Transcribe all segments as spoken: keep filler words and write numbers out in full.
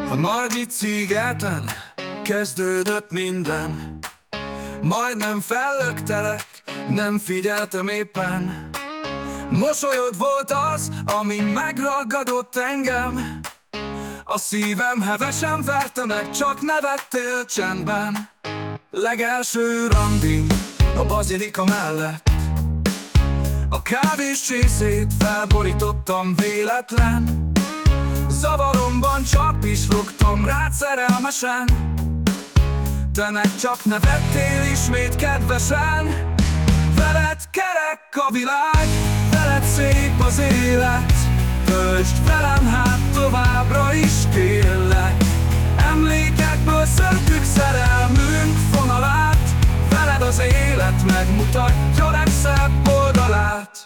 A Margit szigeten kezdődött minden. Majdnem fellöktelek, nem figyeltem éppen. Mosolyod volt az, ami megragadott engem. A szívem hevesen verte meg, csak nevettél csendben. Legelső randi a bazilika mellett. A kávés csészét felborítottam véletlen. Zavaromban csak pislogtam rád szerelmesen. Te meg csak nevettél ismét kedvesen. Veled kerek a világ, veled szép az élet. Töltsd velem hát továbbra is kérlek. Emlékekből szöntük szerelmünk fonalát. Veled az élet megmutatja legszebb oldalát.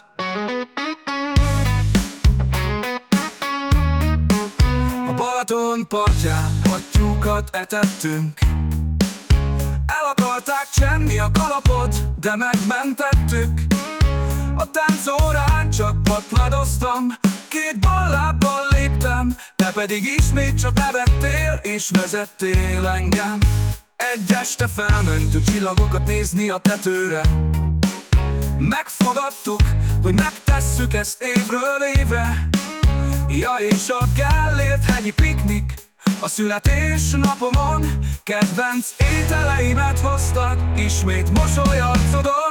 A Balaton partján hattyúkat etettünk. El akarták csenni a kalapot, de megmentettük. A táncórán csak patladoztam, két ballábbal léptem. Te pedig ismét csak nevettél és vezettél engem. Egy este felmentünk csillagokat nézni a tetőre. Megfogadtuk, hogy megtesszük ezt évről évre. Ja, és a Gellért hegyi piknik a születésnapomon. Kedvenc ételeimet hoztad, ismét mosoly arcodon.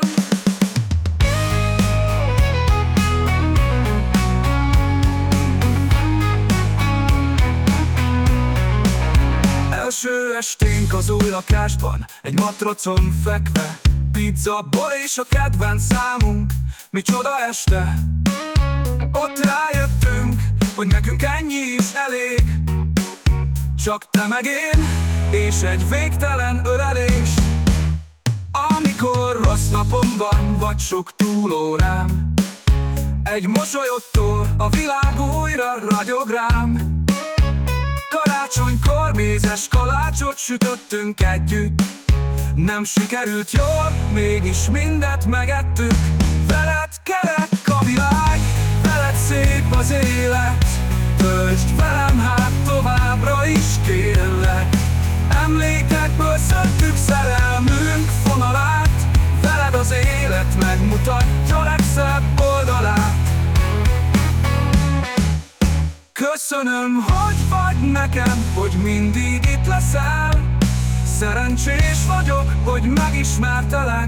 Első esténk az új lakásban, egy matracon fekve. Pizza, bor és a kedvenc számunk, micsoda este. Ott rájöttünk, hogy nekünk ennyi is elég. Csak te meg én, és egy végtelen ölelés. Amikor rossz napomban vagy sok túlórám, egy mosolyodtól a világ újra ragyog rám. Karácsonykor mézes kalácsot sütöttünk együtt. Nem sikerült jól, mégis mindet megettük. Veled kerek a világ, veled szép az élet. Töltsd velem hát továbbra is kérlek. Emlékekből szöntük szerelmünk fonalát. Veled az élet megmutatja legszebb oldalát. Köszönöm, hogy vagy nekem, hogy mindig itt leszel. Szerencsés vagyok, hogy megismertelek.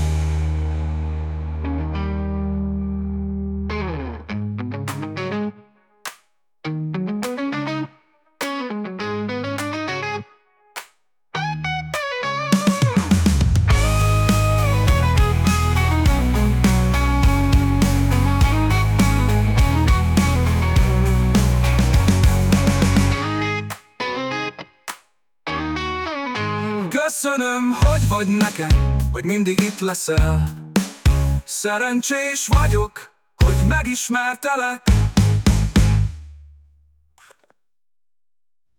Köszönöm, hogy vagy nekem, hogy mindig itt leszel. Szerencsés vagyok, hogy megismertelek.